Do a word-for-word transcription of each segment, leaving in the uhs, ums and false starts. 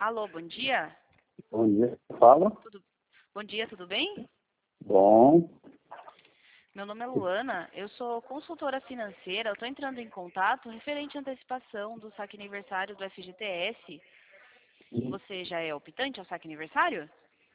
Alô, bom dia. Bom dia, fala. Tudo... Bom dia, tudo bem? Bom, Meu nome é Luana, eu sou consultora financeira, eu estou entrando em contato referente à antecipação do saque aniversário do F G T S. Você já é optante ao saque aniversário?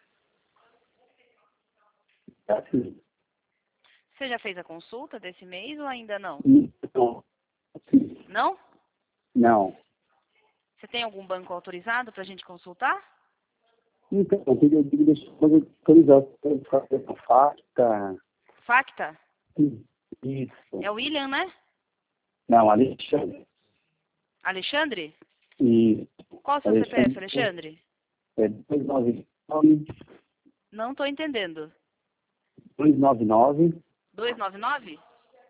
é assim. Você já fez a consulta desse mês ou ainda não? Então, sim. Não? Não. Você tem algum banco autorizado para a gente consultar? Então, eu digo, eu digo, deixa eu fazer autorizar. Eu fazer uma facta. Facta? Isso. É o William, né? Não, Alexandre. Alexandre? Isso. Qual o seu C P F, Alexandre? É dois nove nove, Não estou entendendo. dois nove nove, dois nove nove?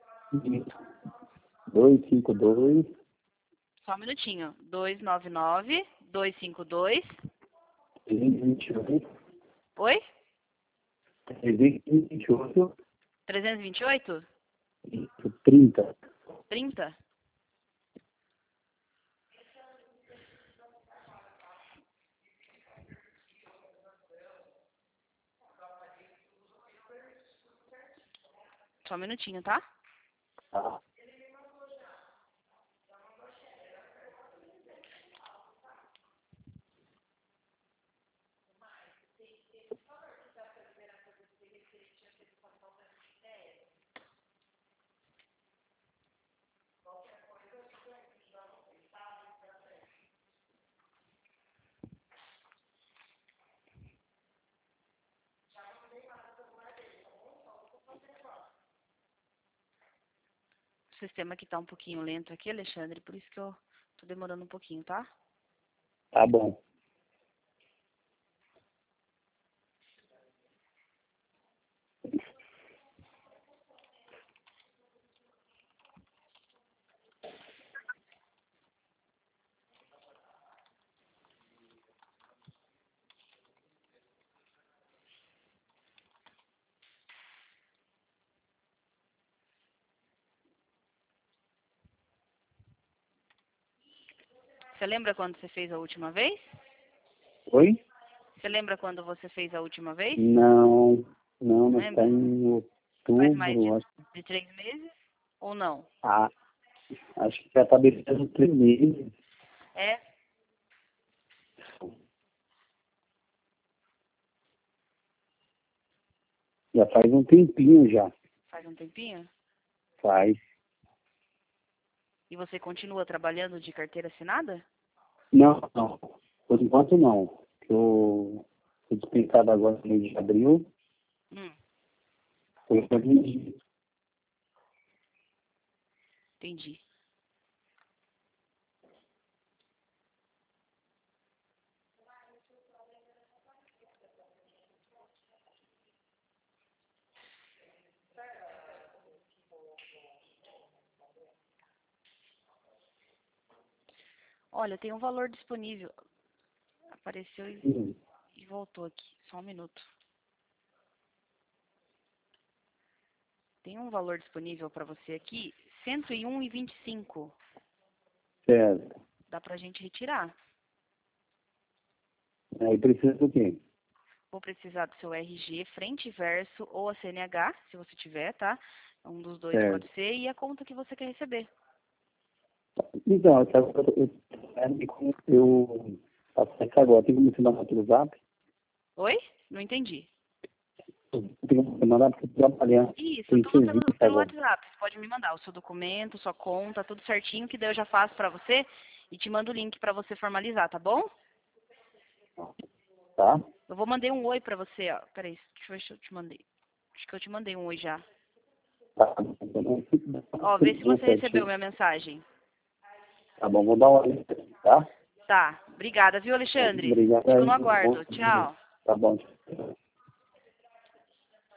dois cinco dois, Só um minutinho. dois nove nove, dois cinco dois. trezentos e vinte e oito, Oi? trezentos e vinte e oito, trezentos e vinte e oito? isso, trinta. trinta? Só um minutinho, tá? Tá. O sistema aqui tá um pouquinho lento aqui, Alexandre, por isso que eu tô demorando um pouquinho, tá? Tá bom. Você lembra quando você fez a última vez? Oi? Você lembra quando você fez a última vez? Não, não, não está Lembra? em Faz mais de, outubro. Acho, de três meses? Ou não? ah, acho que já está beirando três meses. É? Já faz um tempinho já. Faz um tempinho? Faz. E você continua trabalhando de carteira assinada? Não, não. Por enquanto não. Eu fui dispensado agora no mês de abril. Hum, Foi para mim. entendi. Olha, tem um valor disponível. Apareceu e, e voltou aqui. Só um minuto. Tem um valor disponível para você aqui, cento e um e vinte e cinco. Certo. Dá pra gente retirar. Aí precisa do quê? Vou precisar do seu R G, frente e verso, ou a C N H, se você tiver, tá? Um dos dois pode Certo. ser, e a conta que você quer receber. Então, eu, eu, eu, eu faço isso agora. Tem como você mandar pelo zap? Oi? Não entendi. Tem como você mandar porque eu estou trabalhando. Isso, Tem tudo pelo, serviço pelo agora. WhatsApp. Você pode me mandar o seu documento, sua conta, tudo certinho, que daí eu já faço pra você e te mando o link pra você formalizar, tá bom? Tá? Eu vou mandar um oi pra você, ó. Peraí, deixa eu ver se eu te mandei. Acho que eu te mandei um oi já. Tá. Ó, vê se você recebeu minha mensagem. Tá bom, vou dar uma olhada, tá? Tá. Obrigada, viu, Alexandre? Obrigado Fico no aí. Bom aguardo. dia. Tchau. Tá bom.